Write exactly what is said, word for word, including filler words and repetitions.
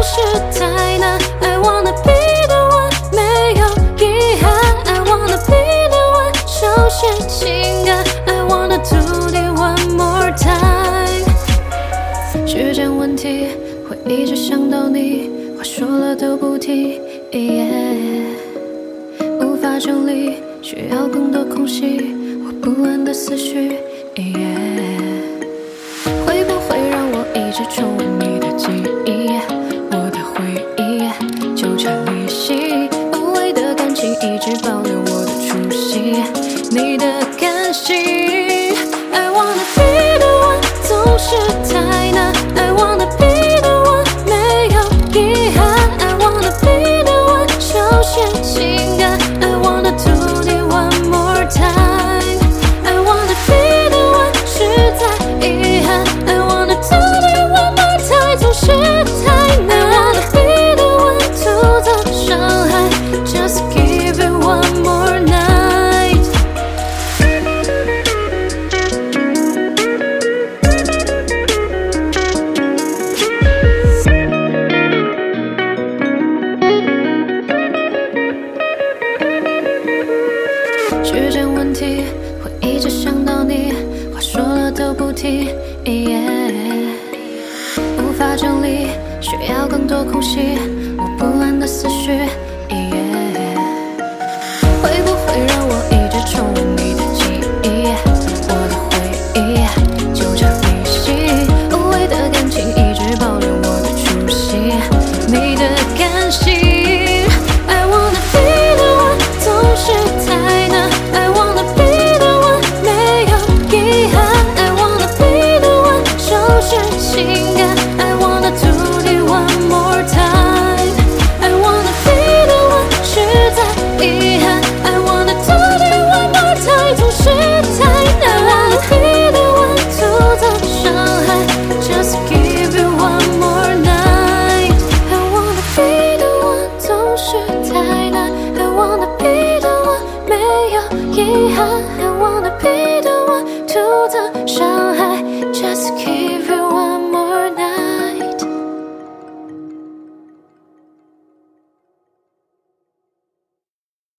是太难。I wanna be the one， 没有遗憾。I wanna be the one， 手写情感。I wanna do it one more time。时间问题，会一直想到你，话说了都不提。Yeah， 无法整理，需要更多空隙，我不安的思绪。Yeah， 会不会让我一直重温你的记忆？我的回忆纠缠离析，无谓的感情一直保留我的出息，你的感性。I wanna be the one， 总是太难。I wanna be the one， 没有遗憾。I wanna be the one， 手写情感。I wanna do it one more time。I wanna be the one， 实在遗憾。I wanna do it one more time， 总是太难。I wanna be the one， 徒增伤害。Just give it one more night。时间问题，会一直想到你，话说了都不提。Yeah， 无法整理，需要更多空隙，我不安的思绪。Yeah， 会不会让我一直重温你的记忆？我的回忆纠缠离析，无谓的感情一直保留我的出息，你的感性。I wanna be the one， 总是太难。I wanna be the one， 没有遗憾。I wanna be the one， 手写情感。I wanna do it one more time。I wanna be the one， 实在遗憾。I wanna do it one more time， 总是太难。I wanna be the one， 徒增伤害。Just give it one more night。I wanna be the one， 总是太难。I wanna be the one， 没有遗憾。I wanna be the one， 徒增伤害。